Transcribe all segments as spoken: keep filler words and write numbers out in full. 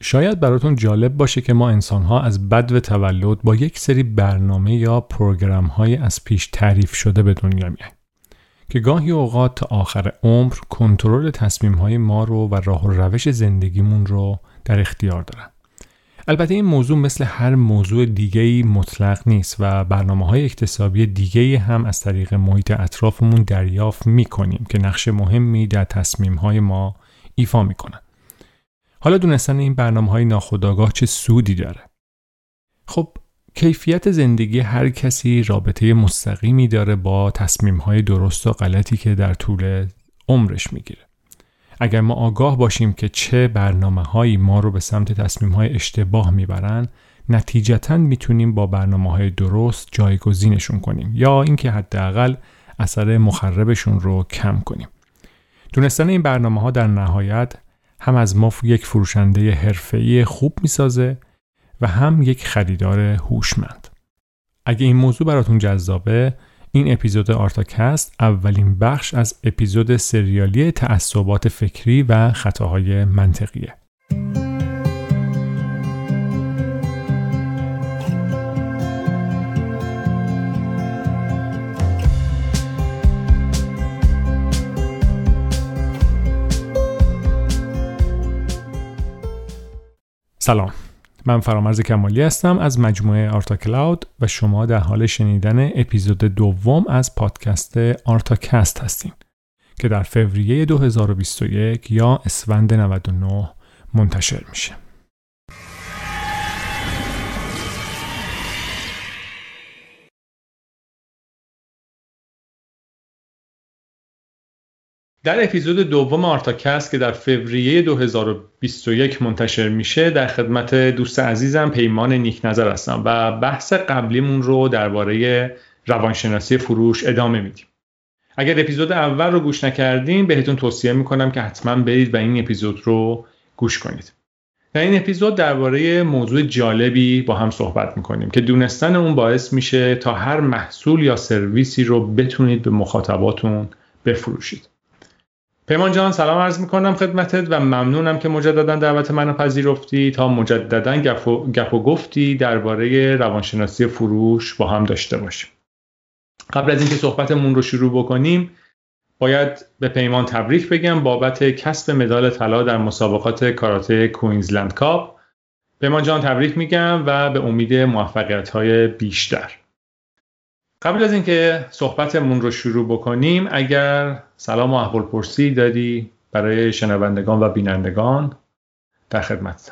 شاید براتون جالب باشه که ما انسان‌ها از بدو تولد با یک سری برنامه یا پروگرام‌های از پیش تعریف شده به دنیا میایم که گاهی اوقات تا آخر عمر کنترل تصمیم‌های ما رو و راه و روش زندگیمون رو در اختیار دارن. البته این موضوع مثل هر موضوع دیگه‌ای مطلق نیست و برنامه‌های اکتسابی دیگه‌ای هم از طریق محیط اطرافمون دریافت می‌کنیم که نقش مهمی در تصمیم‌های ما ایفا می‌کنن. حالا دونستن این برنامه‌های ناخودآگاه چه سودی داره؟ خب کیفیت زندگی هر کسی رابطه مستقیمی داره با تصمیم‌های درست و غلطی که در طول عمرش میگیره. اگر ما آگاه باشیم که چه برنامه‌هایی ما رو به سمت تصمیم‌های اشتباه میبرن، نتیجتاً میتونیم با برنامه‌های درست جایگزینشون کنیم یا اینکه حداقل اثر مخربشون رو کم کنیم. دونستن این برنامه‌ها در نهایت هم از ما یک فروشنده حرفه‌ای خوب میسازه و هم یک خریدار هوشمند. اگه این موضوع براتون جذابه، این اپیزود آرتاکست اولین بخش از اپیزود سریالی تعصبات فکری و خطاهای منطقیه. سلام، من فرامرز کمالی هستم از مجموعه آرتاکلاود و شما در حال شنیدن اپیزود دوم از پادکست آرتاکست هستین که در فوریه دو هزار و بیست و یک یا اسفند نود و نه منتشر میشه. در اپیزود دوم آرتاکست که در فوریه دو هزار و بیست و یک منتشر میشه در خدمت دوست عزیزم پیمان نیکنظر هستم و بحث قبلیمون رو درباره روانشناسی فروش ادامه میدیم. اگر اپیزود اول رو گوش نکردین بهتون توصیه میکنم که حتما برید و این اپیزود رو گوش کنید. در این اپیزود درباره موضوع جالبی با هم صحبت میکنیم که دونستن اون باعث میشه تا هر محصول یا سرویسی رو بتونید به مخاطباتون بفروشید. پیمان جان سلام عرض میکنم خدمتت و ممنونم که مجددا دعوت منو پذیرفتی تا مجددا گپ و, گپ و گفتی درباره روانشناسی فروش با هم داشته باشیم. قبل از اینکه صحبتمون رو شروع بکنیم باید به پیمان تبریک بگم بابت کسب مدال طلا در مسابقات کاراته کوینزلند کاپ. پیمان جان تبریک میگم و به امید موفقیت‌های بیشتر. قبل از اینکه صحبتمون رو شروع بکنیم اگر سلام و احوالپرسی دادی برای شنوندگان و بینندگان در خدمتم.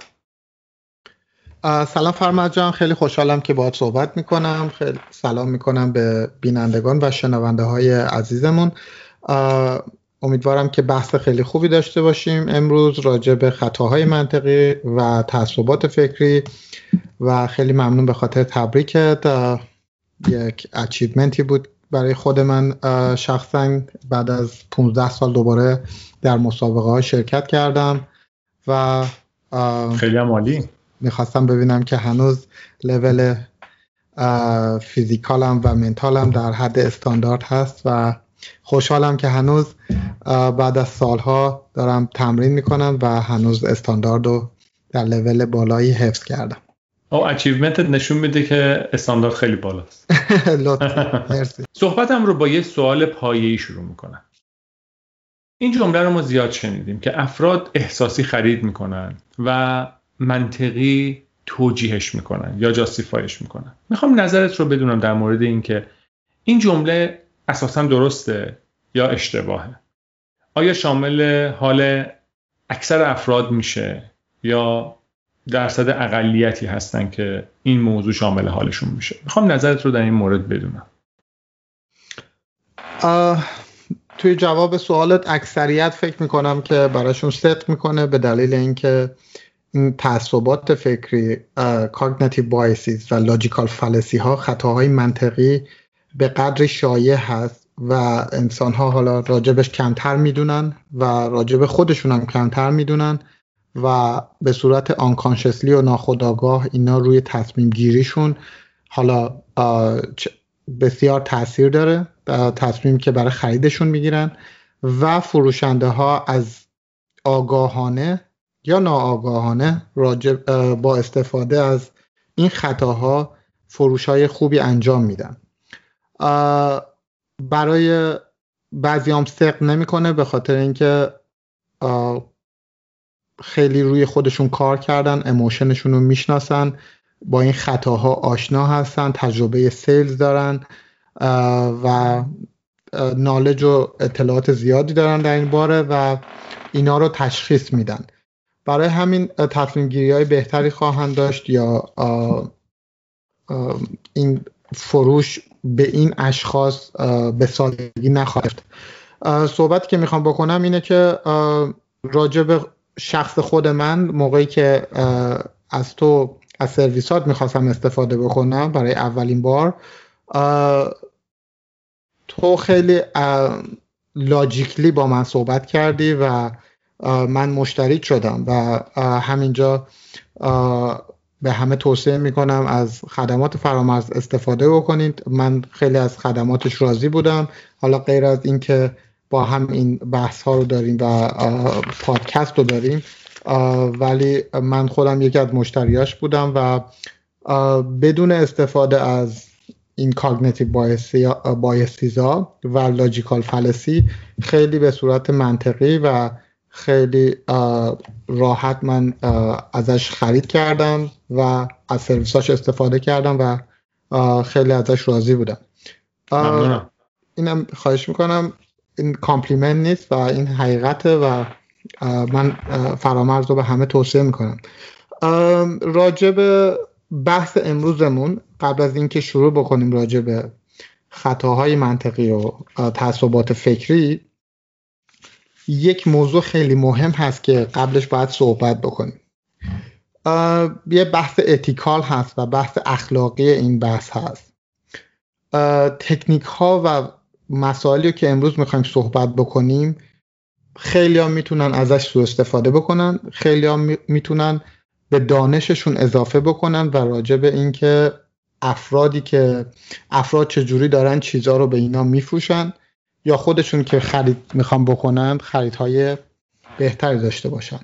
سلام فرمد جان، خیلی خوشحالم که باهات صحبت میکنم. خیلی سلام میکنم به بینندگان و شنونده های عزیزمون. امیدوارم که بحث خیلی خوبی داشته باشیم امروز راجع به خطاهای منطقی و تعصبات فکری و خیلی ممنون به خاطر تبریکت. یک اچیومنتی بود برای خود من شخصا، بعد از پانزده سال دوباره در مسابقه ها شرکت کردم و خیلی عالی. میخواستم ببینم که هنوز لول فیزیکالم و منتالم در حد استاندارد هست و خوشحالم که هنوز بعد از سالها دارم تمرین میکنم و هنوز استاندارد رو در لول بالایی حفظ کردم. او اچیومنت نشون میده که استاندارد خیلی بالاست. لطفا مرسی. صحبتم رو با یه سوال پایه‌ای شروع میکنم. این جمله رو ما زیاد شنیدیم که افراد احساسی خرید میکنن و منطقی توجیهش میکنن یا جاستیفایش میکنن. میخوام نظرت رو بدونم در مورد این که این جمله اساساً درسته یا اشتباهه. آیا شامل حال اکثر افراد میشه یا درصد اقلیتی هستن که این موضوع شامل حالشون میشه؟ میخوام نظرت رو در این مورد بدونم. توی جواب سوالت اکثریت فکر میکنم که براشون صدق میکنه به دلیل اینکه این تعصبات فکری cognitive biases و logical fallacy ها خطاهای منطقی به قدر شایع هست و انسان ها حالا راجبش کمتر میدونن و راجب خودشون هم کمتر میدونن و به صورت unconsciously و ناخودآگاه اینا روی تصمیم گیریشون حالا بسیار تأثیر داره، تصمیم که برای خریدشون میگیرن و فروشنده ها از آگاهانه یا ناآگاهانه راجب با استفاده از این خطاها فروش‌های خوبی انجام میدن. برای بعضیام ثق نمیکنه به خاطر اینکه خیلی روی خودشون کار کردن، اموشنشون رو میشناسن، با این خطاها آشنا هستن، تجربه سیلز دارن و نالج و اطلاعات زیادی دارن در این باره و اینا رو تشخیص میدن. برای همین تصمیم گیری های بهتری خواهند داشت یا آه آه این فروش به این اشخاص به سادگی نخواهد. صحبتی که میخوام بکنم اینه که راجع به شخص خود من موقعی که از تو از سرویسات میخواستم استفاده بکنم برای اولین بار، تو خیلی لاجیکلی با من صحبت کردی و من مشتری شدم و همینجا به همه توصیه میکنم از خدمات فرامرز استفاده بکنید. من خیلی از خدماتش راضی بودم. حالا غیر از این که با هم این بحث ها رو داریم و پادکست رو داریم، ولی من خودم یکی از مشتریاش بودم و بدون استفاده از این کاگنیتیو بایسیزا و لاجیکال فالسی خیلی به صورت منطقی و خیلی راحت من ازش خرید کردم و از سرویساش استفاده کردم و خیلی ازش راضی بودم. ممنونم. اینم خواهش میکنم، این کامپلیمنت نیست و این حقیقته و من فرامرز رو به همه توصیه میکنم. راجع به بحث امروزمون، قبل از اینکه شروع بکنیم راجع به خطاهای منطقی و تعصبات فکری، یک موضوع خیلی مهم هست که قبلش باید صحبت بکنیم. یه بحث اتیکال هست و بحث اخلاقی این بحث هست. تکنیک ها و مسائلی که امروز میخوایم صحبت بکنیم خیلی ها میتونن ازش سوء استفاده بکنن، خیلی ها میتونن به دانششون اضافه بکنن و راجع به این که افرادی که افراد چجوری دارن چیزا رو به اینا میفروشن یا خودشون که خرید میخوان بکنن خریدهای بهتری داشته باشن.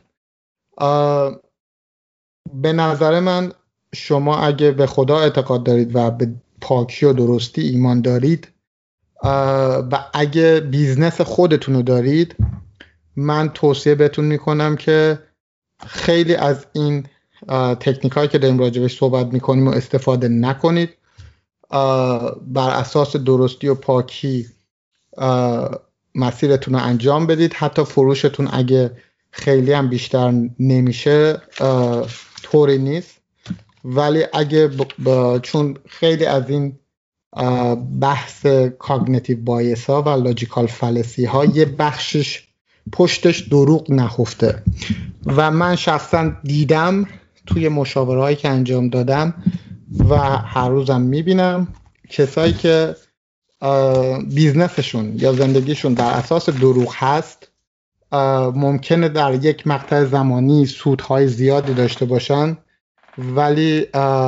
به نظر من شما اگه به خدا اعتقاد دارید و به پاکی و درستی ایمان دارید و اگه بیزنس خودتون رو دارید، من توصیه بهتون میکنم که خیلی از این تکنیک هایی که داریم راجبش صحبت میکنیم و استفاده نکنید. بر اساس درستی و پاکی مسیرتون رو انجام بدید. حتی فروشتون اگه خیلی هم بیشتر نمیشه طوری نیست، ولی اگه ب... ب... چون خیلی از این بحث کاگنیتیو بایس ها و لاجیکال فالسی ها یه بخشش پشتش دروغ نهفته و من شخصا دیدم توی مشاوره هایی که انجام دادم و هر روزم میبینم کسایی که بیزنسشون یا زندگیشون در اساس دروغ هست ممکنه در یک مقطع زمانی سودهای زیادی داشته باشن، ولی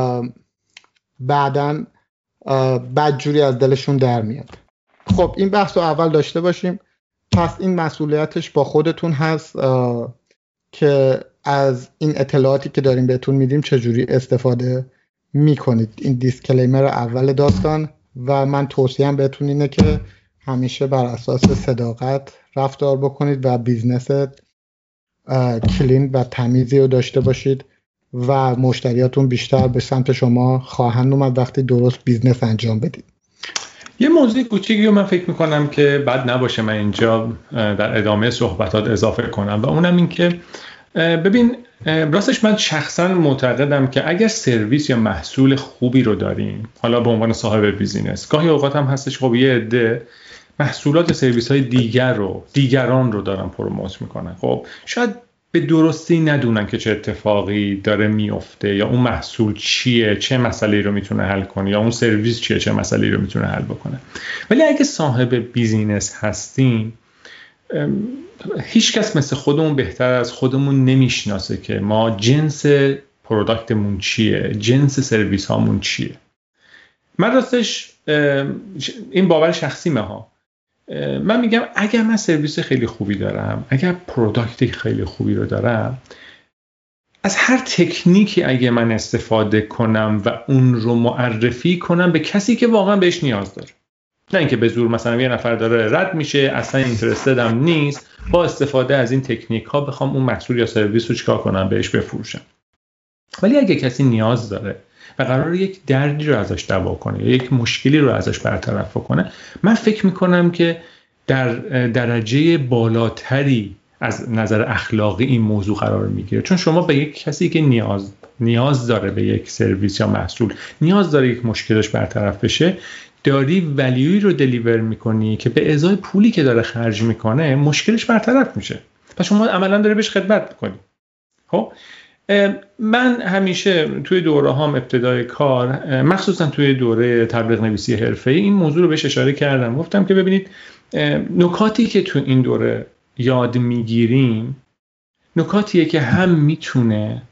بعداً بدجوری از دلشون در میاد. خب این بحث رو اول داشته باشیم. پس این مسئولیتش با خودتون هست که از این اطلاعاتی که داریم بهتون میدیم چجوری استفاده میکنید. این دیسکلیمر اول داستان و من توصیهم بهتون اینه که همیشه بر اساس صداقت رفتار بکنید و بیزنست کلین و تمیزی رو داشته باشید و مشتریاتون بیشتر به سمت شما خواهند اومد وقتی درست بیزنس انجام بدید. یه موضوع کوچیکی رو من فکر میکنم که بد نباشه من اینجا در ادامه صحبتات اضافه کنم و اونم این که ببین راستش من شخصا معتقدم که اگر سرویس یا محصول خوبی رو داریم، حالا به عنوان صاحب بیزینس، گاهی اوقات هم هستش خب یه عده محصولات سرویس های دیگر رو دیگران رو دارن پروموت میکنن، خب شاید به درستی ندونن که چه اتفاقی داره میفته یا اون محصول چیه، چه مسئله‌ای رو میتونه حل کنه، یا اون سرویس چیه، چه مسئله‌ای رو میتونه حل بکنه. ولی اگه صاحب بیزینس هستیم، هیچ کس مثل خودمون بهتر از خودمون نمیشناسه که ما جنس پروداکتمون چیه، جنس سرویس هامون چیه. من راستش این باور شخصیمه ها، من میگم اگر من سرویس خیلی خوبی دارم، اگر پروداکت خیلی خوبی رو دارم، از هر تکنیکی اگه من استفاده کنم و اون رو معرفی کنم به کسی که واقعا بهش نیاز داره، نه اینکه به زور مثلا یه نفر داره رد میشه اصلا اینترستد هم نیست، با استفاده از این تکنیک ها بخوام اون محصول یا سرویس رو چیکار کنم بهش بفروشم. ولی اگه کسی نیاز داره و قراره یک دردی رو ازش دوا کنه یا یک مشکلی رو ازش برطرف کنه، من فکر میکنم که در درجه بالاتری از نظر اخلاقی این موضوع قرار میگیره، چون شما به یک کسی که نیاز نیاز داره به یک سرویس یا محصول، نیاز داره یک مشکلش برطرف بشه، داری ولیوی رو دلیور میکنی که به ازای پولی که داره خرج میکنه مشکلش برطرف میشه، پس شما عملا داره بهش خدمت میکنی. خب من همیشه توی دوره هام ابتدای کار، مخصوصا توی دوره تبلیغ نویسی حرفه‌ای، این موضوع رو بهش اشاره کردم، گفتم که ببینید نکاتی که تو این دوره یاد میگیریم نکاتیه که هم میتونه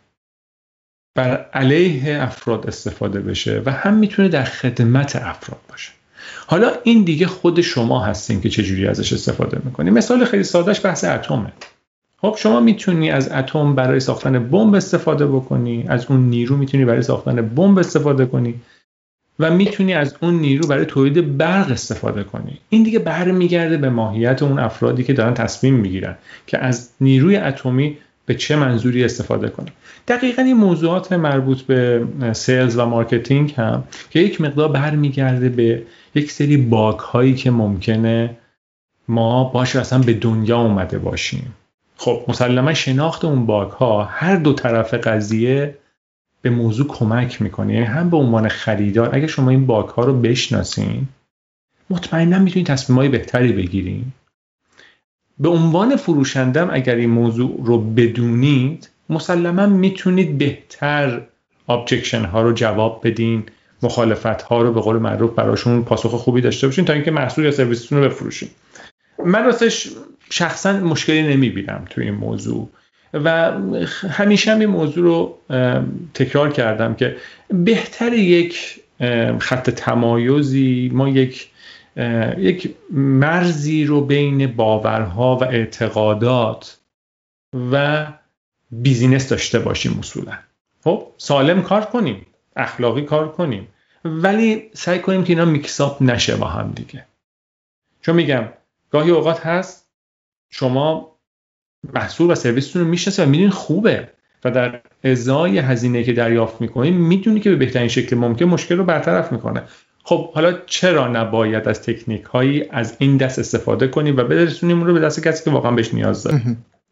بر علیه افراد استفاده بشه و هم میتونه در خدمت افراد باشه. حالا این دیگه خود شما هستین که چجوری ازش استفاده میکنی. مثال خیلی سادهش بحث اتمه. خب شما میتونی از اتم برای ساختن بمب استفاده بکنی، از اون نیرو میتونی برای ساختن بمب استفاده کنی و میتونی از اون نیرو برای تولید برق استفاده کنی. این دیگه برمیگرده به ماهیت اون افرادی که دارن تصمیم میگیرن که از نیروی اتمی به چه منظوری استفاده کنن. دقیقاً این موضوعات مربوط به سیلز و مارکتینگ هم که یک مقدار برمیگرده به یک سری باگ هایی که ممکنه ما باشه اصلا به دنیا اومده باشیم. خب مسلما شناخت اون باگ ها هر دو طرف قضیه به موضوع کمک میکنه، یعنی هم به عنوان خریدار اگه شما این باگ ها رو بشناسین مطمئنا میتونید تصمیمای بهتری بگیرین. به عنوان فروشندم اگر این موضوع رو بدونید مسلما میتونید بهتر ابجکشن ها رو جواب بدین، مخالفت ها رو به قول معروف براشون پاسخ خوبی داشته باشین تا اینکه محصول یا سرویستون رو بفروشین. من راستش شخصا مشکلی نمیبینم تو این موضوع و همیشه هم این موضوع رو تکرار کردم که بهتر یک خط تمایزی، ما یک یک مرزی رو بین باورها و اعتقادات و بیزینس داشته باشیم. اصولا خب سالم کار کنیم، اخلاقی کار کنیم، ولی سعی کنیم که اینا میکساپ نشه با هم دیگه. چون میگم گاهی اوقات هست شما محصول و سرویستون رو میشناسید و میدونید خوبه و در ازای هزینه که دریافت میکنید میدونید که به بهترین شکل ممکن مشکل رو برطرف میکنه. خب حالا چرا نباید از تکنیک هایی از این دست استفاده کنیم و برسونیم اون رو به دست کسی که واقعا بهش نیاز داره.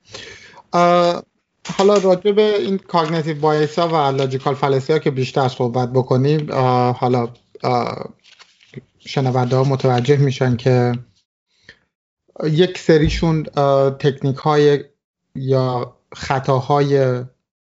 حالا راجع به این کاگنیتیو بایس ها و لاجیکال فالسی ها که بیشتر صحبت بکنیم، حالا شنونده ها متوجه میشن که یک سریشون تکنیک های یا خطاهای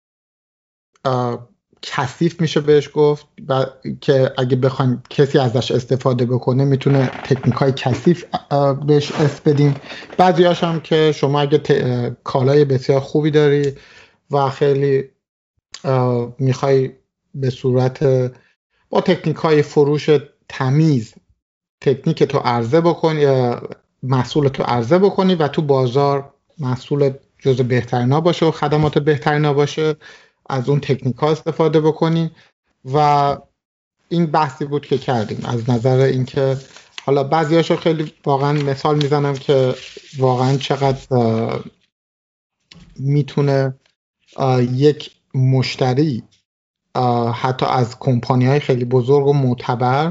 کثیف میشه بهش گفت و که اگه بخوایم کسی ازش استفاده بکنه میتونه تکنیک های کثیف بهش اسم بدیم. بعضی هاش هم که شما اگه ت... کالای بسیار خوبی داری و خیلی میخوای به صورت با تکنیک های فروش تمیز تکنیک تو عرضه بکنی یا محصول تو عرضه بکنی و تو بازار محصول جزو بهترینا باشه و خدمات بهترینا باشه، از اون تکنیک ها استفاده بکنی. و این بحثی بود که کردیم از نظر اینکه حالا بعضی هاشو خیلی واقعا مثال میزنم که واقعا چقدر میتونه یک مشتری حتی از کمپانی های خیلی بزرگ و معتبر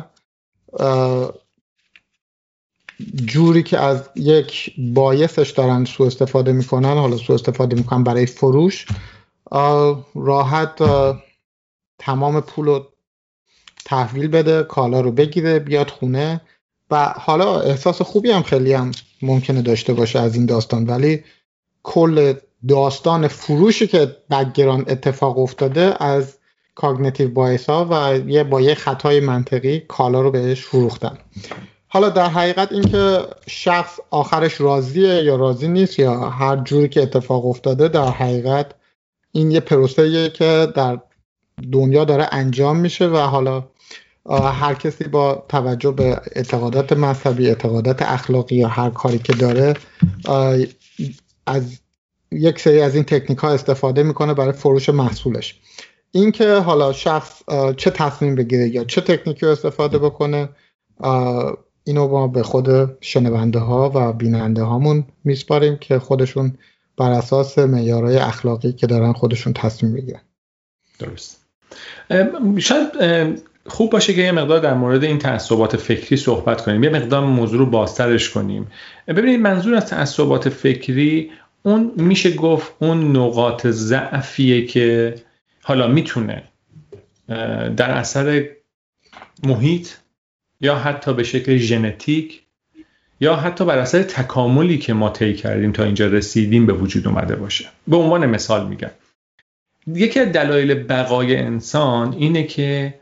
جوری که از یک بایسش دارن سوء استفاده میکنن، حالا سوء استفاده میکنن برای فروش، راحت تمام پول رو تحویل بده، کالا رو بگیره بیاد خونه و حالا احساس خوبی هم خیلی هم ممکنه داشته باشه از این داستان، ولی کل داستان فروشی که بک‌گراند اتفاق افتاده از کاگنیتیو بایس ها و یه با یه خطای منطقی کالا رو بهش فروختن. حالا در حقیقت این که شخص آخرش راضیه یا راضی نیست یا هر جوری که اتفاق افتاده، در حقیقت این یه پروسه‌ایه که در دنیا داره انجام میشه و حالا هر کسی با توجه به اعتقادات مذهبی، اعتقادات اخلاقی یا هر کاری که داره از یک سری از این تکنیک ها استفاده میکنه برای فروش محصولش. این که حالا شخص چه تصمیم بگیره یا چه تکنیکی رو استفاده بکنه، اینو ما به خود شنونده ها و بیننده هامون میسپاریم که خودشون بر اساس معیارهای اخلاقی که دارن خودشون تصمیم بگیرن. درست. شاید خوب باشه که یه مقدار در مورد این تعصبات فکری صحبت کنیم، یه مقدار موضوع رو بازترش کنیم. ببینید منظور از تعصبات فکری اون میشه گفت اون نقاط ضعفیه که حالا میتونه در اثر محیط یا حتی به شکل ژنتیک یا حتی بر اثر تکاملی که ما طی کردیم تا اینجا رسیدیم به وجود اومده باشه. به عنوان مثال میگم یکی از دلایل بقای انسان اینه که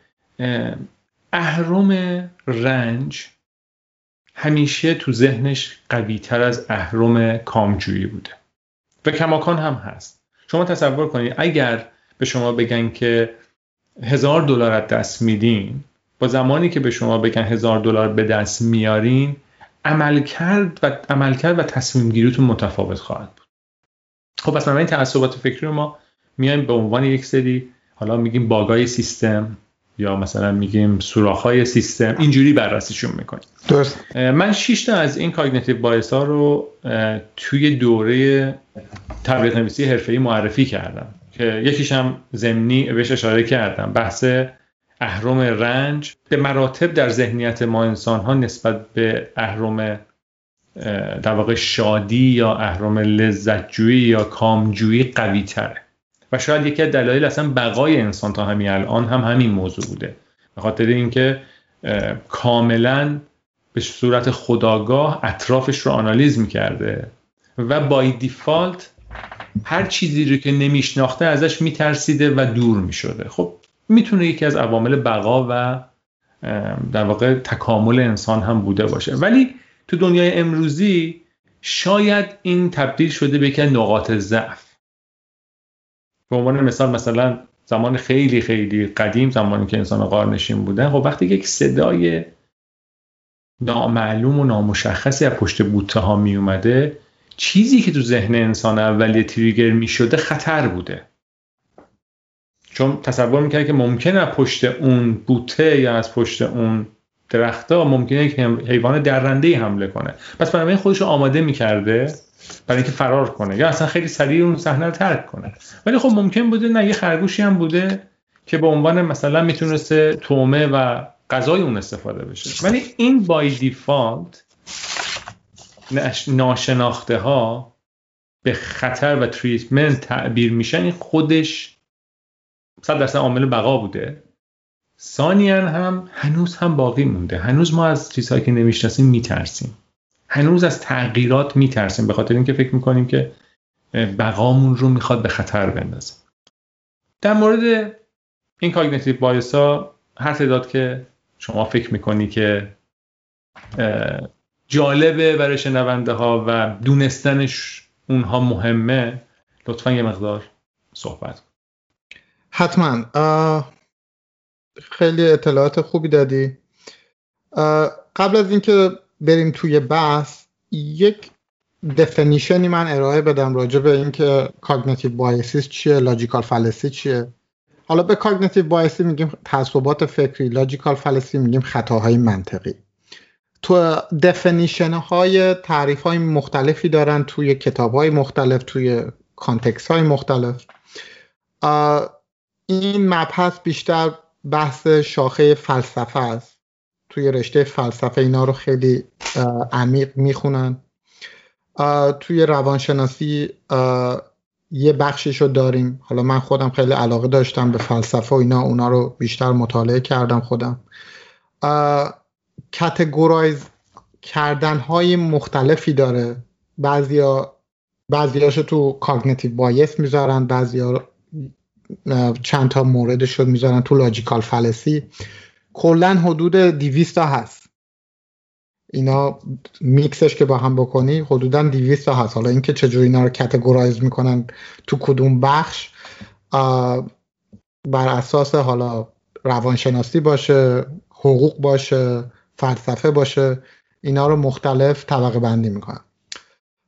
اهرم رنج همیشه تو ذهنش قوی تر از اهرم کامجویی بوده و کماکان هم هست. شما تصور کنید اگر به شما بگن که هزار دلار از دست میدین، با زمانی که به شما بگن هزار دلار به دست میارین، عمل کرد و عمل کرد و تصمیم گیریتون متفاوت خواهد بود. خب پس این تعصبات فکری رو ما میایم به عنوان یک سری، حالا میگیم باگای سیستم یا مثلا میگیم سوراخ‌های سیستم، اینجوری بررسیشون میکنیم. درست. من شش تا از این کاگنیتیو بایس ها رو توی دوره تبلیغ نویسی حرفه‌ای معرفی کردم که یکیش هم ضمنی بهش اشاره کردم، بحث اهرم رنج به مراتب در ذهنیت ما انسان ها نسبت به اهرم در واقع شادی یا اهرم لذتجویی یا کامجویی قوی تره و شاید یکی از دلایل اصلا بقای انسان تا همین الان هم همین موضوع بوده، به خاطر اینکه کاملا به صورت خودآگاه اطرافش رو آنالیز میکرده و بای دیفالت هر چیزی رو که نمیشناخته ازش میترسیده و دور میشده. خب میتونه یکی از عوامل بقا و در واقع تکامل انسان هم بوده باشه، ولی تو دنیای امروزی شاید این تبدیل شده به یک نقاط ضعف. به عنوان مثال مثلا زمان خیلی خیلی قدیم، زمانی که انسان غارنشین بودن، خب وقتی یک صدای نامعلوم و نامشخصی از پشت بوته ها می اومده، چیزی که تو ذهن انسان اولیه تریگر می شده خطر بوده، چون تصور میکنه که ممکنه از پشت اون بوته یا از پشت اون درختا ممکنه که حیوان درنده‌ای حمله کنه، پس برای خودش رو آماده میکرده برای اینکه فرار کنه یا اصلا خیلی سریع اون صحنه رو ترک کنه. ولی خب ممکن بوده نه یه خرگوشی هم بوده که به عنوان مثلا میتونسته تومه و غذای اون استفاده بشه. ولی این بای دیفالت ناشناخته ها به خطر و تریتمنت تعبیر میشن، این خودش صد درصد عامل بقا بوده. ثانیاً هم هنوز هم باقی مونده، هنوز ما از چیزهایی که نمیشناسیم میترسیم، هنوز از تغییرات میترسیم، به خاطر اینکه فکر میکنیم که بقامون رو میخواد به خطر بندازه. در مورد این کاگنیتیو بایس ها هر تعداد که شما فکر میکنی که جالبه برای شنونده ها و دونستنش اونها مهمه، لطفاً یه مقدار صحبت کن. حتما. خیلی اطلاعات خوبی دادی. قبل از اینکه بریم توی بحث، یک دفینیشنی من ارائه بدم راجع به اینکه کاگنیتیو بایسیس چیه، لاجیکال فالسی چیه. حالا به کاگنیتیو بایسی میگیم تعصبات فکری، لاجیکال فالسی میگیم خطاهای منطقی. تو دفینیشن های تعریف های مختلفی دارن توی کتاب های مختلف، توی کانتکست های مختلف. این مبحث بیشتر بحث شاخه فلسفه است. توی رشته فلسفه اینا رو خیلی عمیق میخونن. توی روانشناسی یه بخشیشو داریم. حالا من خودم خیلی علاقه داشتم به فلسفه و اینا، اونا رو بیشتر مطالعه کردم خودم. کاتگورایز کردن های مختلفی داره. بعضیا بعضیاشو تو کاگنیتیو بایس میذارن، بعضیا چند تا موردش رو میذارن تو لاجیکال فالسی. کلن حدود دویست تا هست. اینا میکسش که با هم بکنی حدوداً دویست تا هست. حالا اینکه چجوری اینا رو کاتگورایز میکنن تو کدوم بخش بر اساس حالا روانشناسی باشه، حقوق باشه، فلسفه باشه، اینا رو مختلف طبقه بندی میکنن.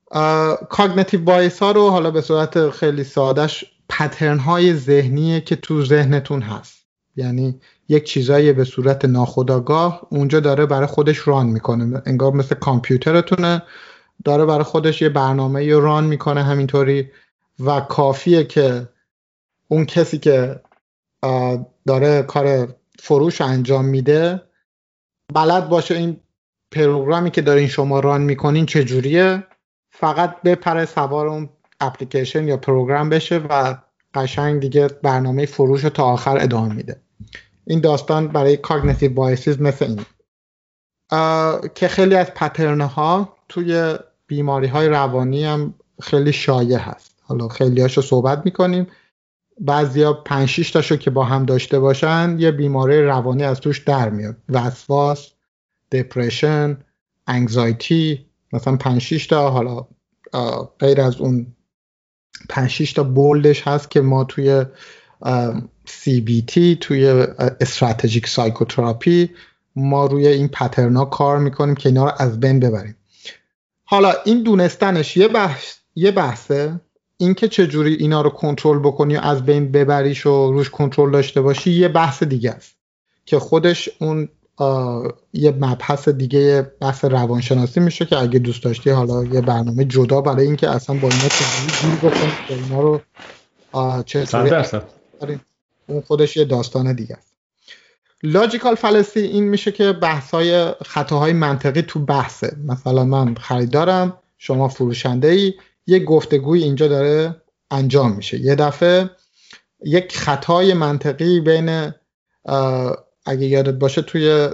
کاگنیتیو بایس ها رو حالا به صورت خیلی سادهش پترن های ذهنیه که تو ذهنتون هست، یعنی یک چیزایی به صورت ناخودآگاه اونجا داره برای خودش ران میکنه، انگار مثل کامپیوترتونه داره برای خودش یه برنامه رو ران میکنه همینطوری و کافیه که اون کسی که داره کار فروش انجام میده بلد باشه این پروگرامی که دارین شما ران میکنین چجوریه، فقط بپره سوار اون اپلیکیشن یا پروگرام بشه و قشنگ دیگه برنامه فروش رو تا آخر ادامه میده. این داستان برای کاگنیتیو بایسز مثل این که خیلی از پترن ها توی بیماری های روانی هم خیلی شایع هست. حالا خیلی هاشو صحبت میکنیم، بعضی ها پنج شیش تاشو که با هم داشته باشن یه بیماری روانی از توش در میاد، وسواس، دپرشن، انگزایتی، مثلا پنج شیش تا. حالا غیر از اون پنج شیش تا بولدش هست که ما توی سی بی تی، توی استراتژیک سایکوتراپی ما روی این پترنا کار میکنیم که اینا رو از بین ببریم. حالا این دونستنش یه بحث یه بحثه، این که چجوری اینا رو کنترل بکنی و از بین ببریش و روش کنترل داشته باشی یه بحث دیگه است که خودش اون یه مبحث دیگه بحث روانشناسی میشه که اگه دوست داشتی حالا یه برنامه جدا برای این که اصلا با اینا چجوری گیر بکنی که اینا رو چطوری اون خودش یه داستان دیگه است. لاجیکال فالسی این میشه که بحث‌های خطاهای منطقی تو بحثه. مثلا من خریدارم، شما فروشنده‌ای، یک گفتگوی اینجا داره انجام میشه، یه دفعه یک خطای منطقی بین اگه یادت باشه توی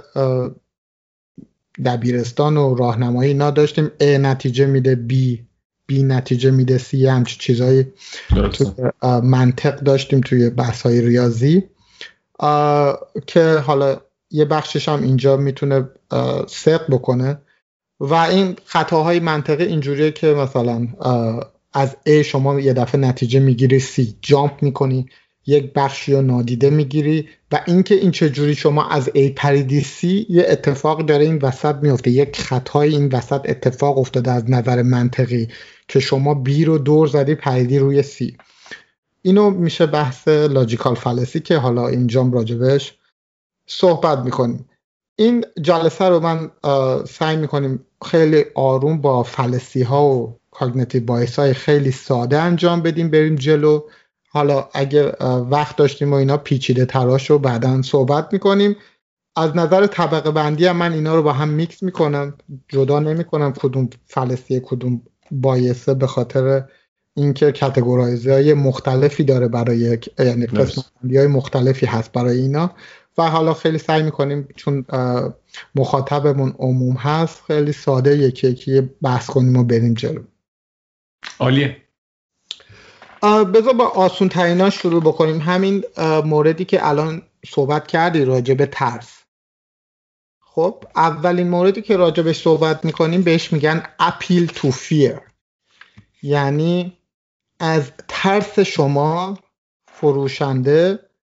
دبیرستان و راهنمایی اینا داشتیم A نتیجه میده B، B نتیجه میده C، همچین چیزایی توی منطق داشتیم توی بحث‌های ریاضی که حالا یه بخشش هم اینجا میتونه صدق بکنه. و این خطاهای منطقی اینجوریه که مثلا از A شما یه دفعه نتیجه میگیری C، جامپ میکنی یک بخشی رو نادیده میگیری و اینکه این چجوری شما از A پریدی C یه اتفاق داره این وسط میفته، یک خطای این وسط اتفاق افتاده از نظر منطقی که شما B رو دور زدی پریدی روی C. اینو میشه بحث لاجیکال فالسی که حالا اینجام راجبش صحبت میکنیم. این جلسه رو من سعی میکنیم خیلی آروم با فالسی ها و کاگنیتیو بایس های خیلی ساده انجام بدیم بریم جلو. حالا اگه وقت داشتیم و اینا پیچیده تراش رو بعداً صحبت میکنیم. از نظر طبقه بندی هم من اینا رو با هم میکس میکنم، جدا نمیکنم کدوم فالسی کدوم بایسه، به خاطر اینکه کاتگورایزی های مختلفی داره برای، یعنی قسمت بندی های مختلفی هست برای اینا و حالا خیلی سعی میکنیم چون مخاطبمون عموم هست خیلی ساده یکی یکی بحث کنیم و بریم جلو. عالیه. بذار با آسون ترینا شروع بکنیم. همین موردی که الان صحبت کردی راجع به ترس. خب اولین موردی که راجع بهش صحبت میکنیم بهش میگن appeal to fear، یعنی از ترس شما فروشنده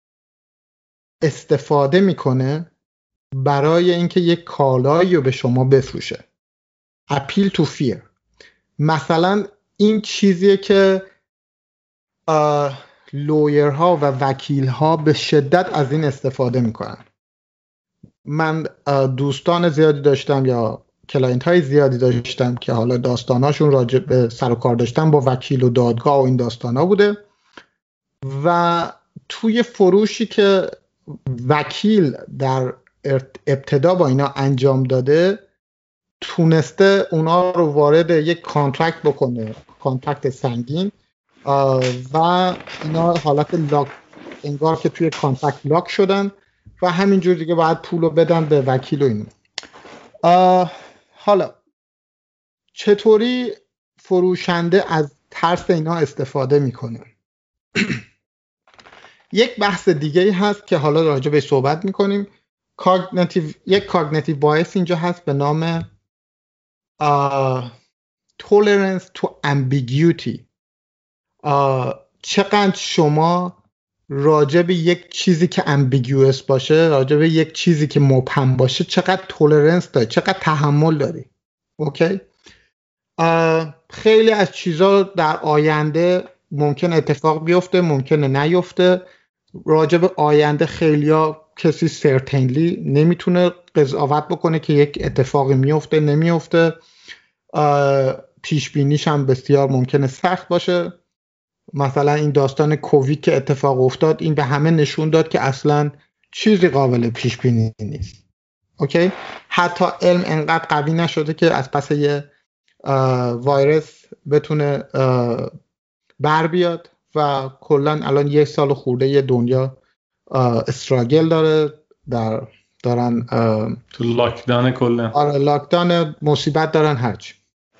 استفاده میکنه برای اینکه یک کالایی رو به شما بفروشه. appeal to fear مثلا این چیزیه که لویرها و وکیلها به شدت از این استفاده میکنن. من دوستان زیادی داشتم یا کلاینت های زیادی داشتم که حالا داستاناشون راجع به سر و کار داشتن با وکیل و دادگاه و این داستانا بوده و توی فروشی که وکیل در ابتدا با اینا انجام داده تونسته اونا رو وارد یک کانترکت بکنه، کانترکت سنگین، و اینا حالت لاک، انگار که توی کانترکت لاک شدن و همینجور دیگه باید پولو بدن به وکیل و اینا. حالا چطوری فروشنده از ترس اینا استفاده میکنه؟ یک بحث دیگه هست که حالا راجع به صحبت میکنیم. کاگنیتیو، یک کاگنیتیو بایس اینجا هست به نام tolerance to ambiguity. چقدر شما راجع به یک چیزی که ambiguous باشه، راجع به یک چیزی که مبهم باشه چقدر تولرنس داری، چقدر تحمل داری. اوکی؟ خیلی از چیزا در آینده ممکن اتفاق بیفته، ممکنه نیفته. راجع به آینده خیلیا کسی سرتینلی نمیتونه قضاوت بکنه که یک اتفاقی میفته نمیفته. پیش بینیش هم بسیار ممکنه سخت باشه. مثلا این داستان کووید که اتفاق افتاد، این به همه نشون داد که اصلا چیزی قابل پیش بینی نیست. اوکی؟ حتی علم انقدر قوی نشده که از پس یه ویروس بتونه بر بیاد و کلن الان یک سال خورده یه دنیا استراگل داره، در دارن تو لاکدان کلن. آره لاکدان، مصیبت دارن هرچی.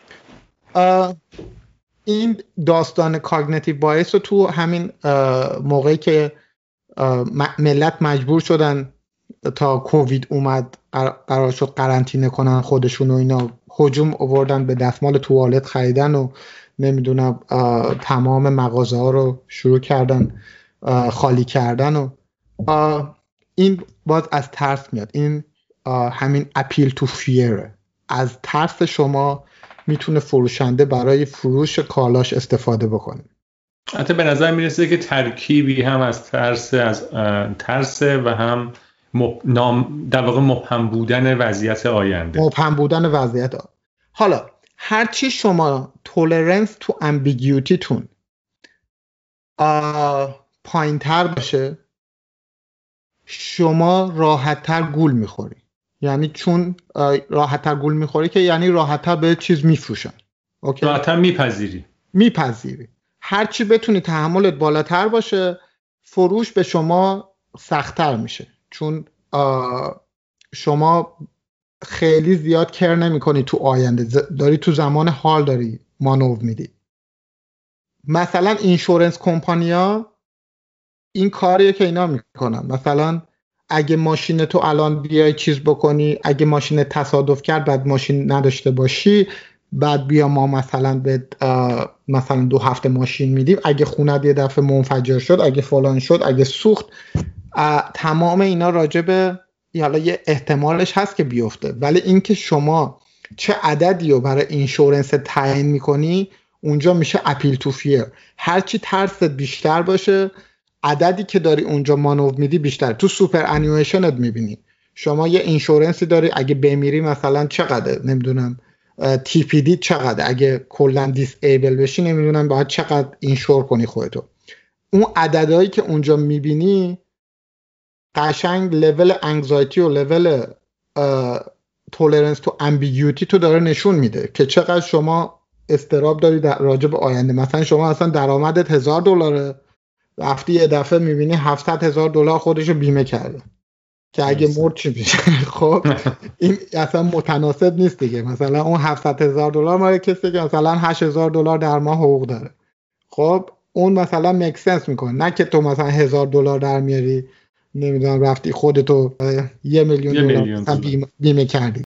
این داستان کاگنیتیو بایس رو تو همین موقعی که ملت مجبور شدن تا کووید اومد قرار شد قرنطینه کنن خودشون و اینا، هجوم آوردن به دستمال توالت خریدن و نمیدونم تمام مغازه ها رو شروع کردن خالی کردن و این باز از ترس میاد. این همین اپیل تو فیره، از ترس شما میتونه فروشنده برای فروش کالاش استفاده بکنه. حتی به نظر میرسه که ترکیبی هم از ترس از ترس و هم مب... نام در واقع مبهم بودن وضعیت آینده. مبهم بودن وضعیت آینده. حالا هرچی شما تولرنس تو امبیگیوتی تون پایین تر باشه، شما راحت تر گول میخوری. یعنی چون راحت تر گول میخوری که یعنی راحت تر به چیز میفروشن. اوکی؟ راحت تر میپذیری. میپذیری. هرچی بتونی تحملت بالاتر باشه، فروش به شما سخت‌تر میشه، چون شما خیلی زیاد کر نمی کنی تو آینده، داری تو زمان حال داری مانور میدی. مثلا اینشورنس کمپانیا این کاریه که اینا میکنن. مثلا اگه ماشین تو الان بیای چیز بکنی، اگه ماشین تصادف کرد بعد ماشین نداشته باشی، بعد بیا ما مثلا به مثلا دو هفته ماشین میدیم، اگه خونت یه دفعه منفجر شد، اگه فلان شد، اگه سوخت، تمام اینا راجبه حالا یه احتمالش هست که بیفته، ولی اینکه شما چه عددی رو برای اینشورنس تعیین میکنی اونجا میشه اپیل تو فیر. هرچی ترست بیشتر باشه، عددی که داری اونجا مانور میدی بیشتر. تو سوپر انیویشنت میبینی شما یه اینشورنسی داری، اگه بمیری مثلا چقدر، نمیدونم تی پی دی چقدر، اگه کلا دیس ایبل بشی نمیدونم باید چقدر اینشور کنی خودتو. اون عددهایی که اونجا میبینی قشنگ لول انگزایتی و لول تولرنس تو امبیگیوتی تو داره نشون میده که چقدر شما استراب داری در راجع به آینده. مثلا شما اصلا درآمدت هزار دلاره، رفتی یه دفعه میبینی هفتصد هزار دلار خودشو بیمه کرده که اگه مرد چی میشه؟ خب این اصلا متناسب نیست دیگه. مثلا اون هفتصد هزار دلار مال کسی که مثلا هشت هزار دلار در ماه حقوق داره، خب اون مثلا میک سنس میکنه. نه که تو مثلا هزار دلار در میاری، نمیدونم رفتی خودتو یه میلیون دلار بیمه کردی.